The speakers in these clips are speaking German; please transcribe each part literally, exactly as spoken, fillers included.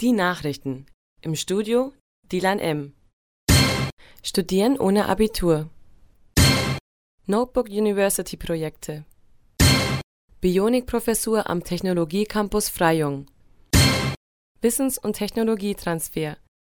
Die Nachrichten. Im Studio Dilan M. Studieren ohne Abitur. Notebook University Projekte. Bionik-Professur am Technologie-Campus Freyung. Wissens- und Technologietransfer.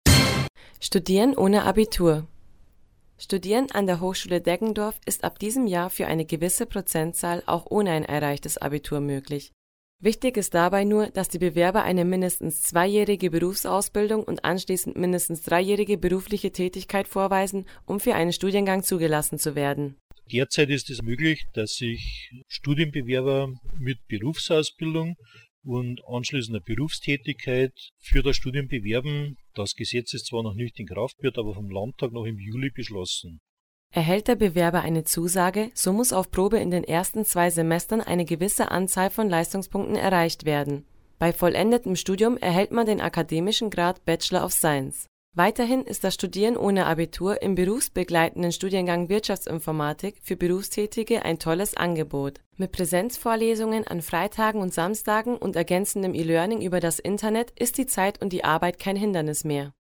Studieren ohne Abitur. Studieren an der Hochschule Deggendorf ist ab diesem Jahr für eine gewisse Prozentzahl auch ohne ein erreichtes Abitur möglich. Wichtig ist dabei nur, dass die Bewerber eine mindestens zweijährige Berufsausbildung und anschließend mindestens dreijährige berufliche Tätigkeit vorweisen, um für einen Studiengang zugelassen zu werden. Derzeit ist es möglich, dass sich Studienbewerber mit Berufsausbildung und anschließender Berufstätigkeit für das Studium bewerben. Das Gesetz ist zwar noch nicht in Kraft, wird aber vom Landtag noch im Juli beschlossen. Erhält der Bewerber eine Zusage, so muss auf Probe in den ersten zwei Semestern eine gewisse Anzahl von Leistungspunkten erreicht werden. Bei vollendetem Studium erhält man den akademischen Grad Bachelor of Science. Weiterhin ist das Studieren ohne Abitur im berufsbegleitenden Studiengang Wirtschaftsinformatik für Berufstätige ein tolles Angebot. Mit Präsenzvorlesungen an Freitagen und Samstagen und ergänzendem E-Learning über das Internet ist die Zeit und die Arbeit kein Hindernis mehr.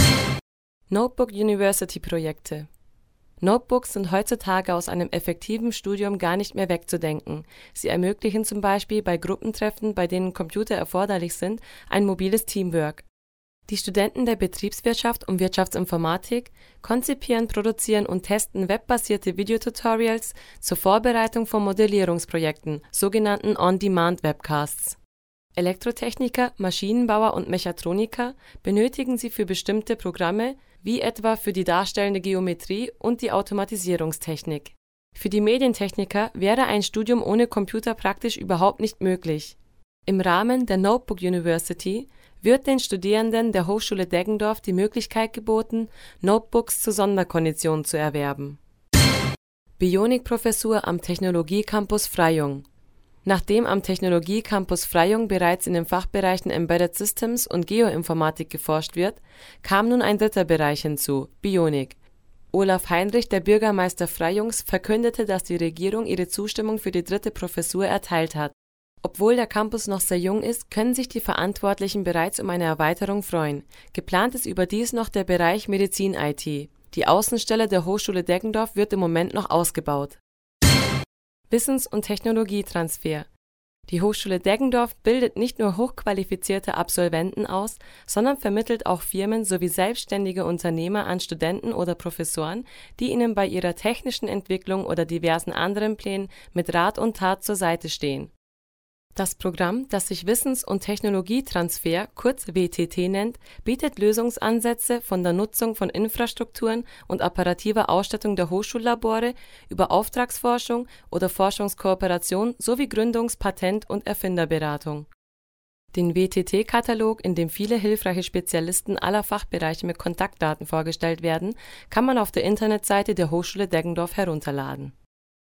Notebook University Projekte. Notebooks sind heutzutage aus einem effektiven Studium gar nicht mehr wegzudenken. Sie ermöglichen zum Beispiel bei Gruppentreffen, bei denen Computer erforderlich sind, ein mobiles Teamwork. Die Studenten der Betriebswirtschaft und Wirtschaftsinformatik konzipieren, produzieren und testen webbasierte Videotutorials zur Vorbereitung von Modellierungsprojekten, sogenannten On-Demand-Webcasts. Elektrotechniker, Maschinenbauer und Mechatroniker benötigen sie für bestimmte Programme, wie etwa für die darstellende Geometrie und die Automatisierungstechnik. Für die Medientechniker wäre ein Studium ohne Computer praktisch überhaupt nicht möglich. Im Rahmen der Notebook University wird den Studierenden der Hochschule Deggendorf die Möglichkeit geboten, Notebooks zu Sonderkonditionen zu erwerben. Bionik-Professur am Technologie-Campus Freyung. Nachdem am Technologie-Campus Freyung bereits in den Fachbereichen Embedded Systems und Geoinformatik geforscht wird, kam nun ein dritter Bereich hinzu, Bionik. Olaf Heinrich, der Bürgermeister Freyungs, verkündete, dass die Regierung ihre Zustimmung für die dritte Professur erteilt hat. Obwohl der Campus noch sehr jung ist, können sich die Verantwortlichen bereits um eine Erweiterung freuen. Geplant ist überdies noch der Bereich Medizin-I T. Die Außenstelle der Hochschule Deggendorf wird im Moment noch ausgebaut. Wissens- und Technologietransfer. Die Hochschule Deggendorf bildet nicht nur hochqualifizierte Absolventen aus, sondern vermittelt auch Firmen sowie selbstständige Unternehmer an Studenten oder Professoren, die ihnen bei ihrer technischen Entwicklung oder diversen anderen Plänen mit Rat und Tat zur Seite stehen. Das Programm, das sich Wissens- und Technologietransfer, kurz W T T nennt, bietet Lösungsansätze von der Nutzung von Infrastrukturen und apparativer Ausstattung der Hochschullabore über Auftragsforschung oder Forschungskooperation sowie Gründungs-, Patent- und Erfinderberatung. Den W T T-Katalog, in dem viele hilfreiche Spezialisten aller Fachbereiche mit Kontaktdaten vorgestellt werden, kann man auf der Internetseite der Hochschule Deggendorf herunterladen.